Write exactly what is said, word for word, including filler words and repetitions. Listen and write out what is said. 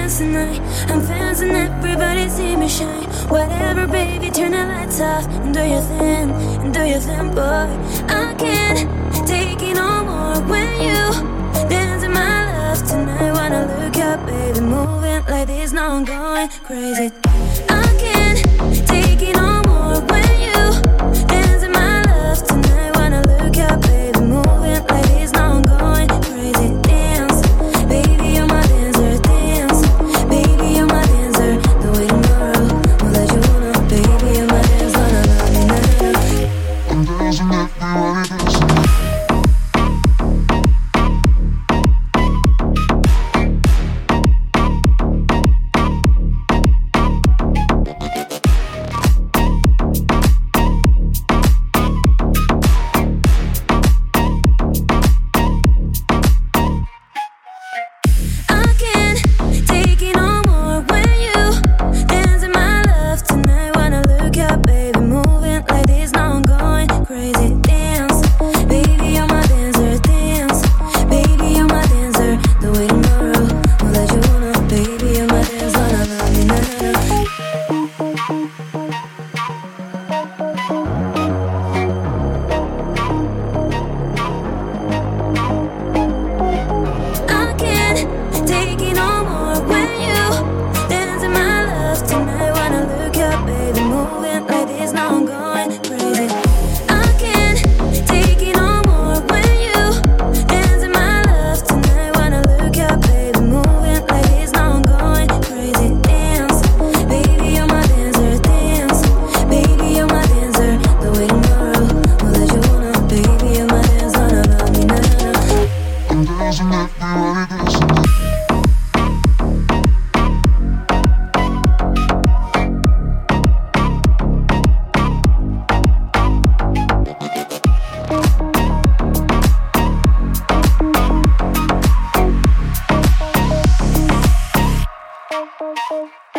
dance tonight. I'm fans and everybody see me shine. Whatever, baby, turn the lights off and do your thing, and do your thing, boy. I can't take it no more when you dance in my love tonight. Wanna look up, baby, moving like this, now I'm going crazy. I can't take it no more when you dance in my love tonight. Wanna look up, baby, moving like this, now I'm going crazy. Dance, baby, you're my dancer. Dance, baby, you're my dancer. The way tomorrow will let you know, baby, you're my dancer. Na na na na na. I'm dancing, everybody dancing. Thank you.